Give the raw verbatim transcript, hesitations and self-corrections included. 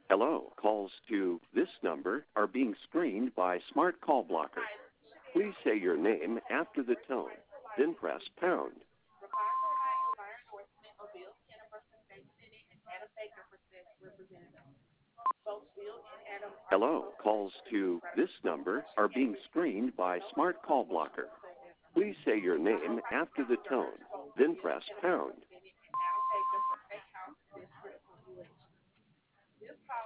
Hello, calls to this number are being screened by Smart Call Blocker. Please say your name after the tone, then press pound. Hello, calls to this number are being screened by Smart Call Blocker. Please say your name after the tone, then press pound.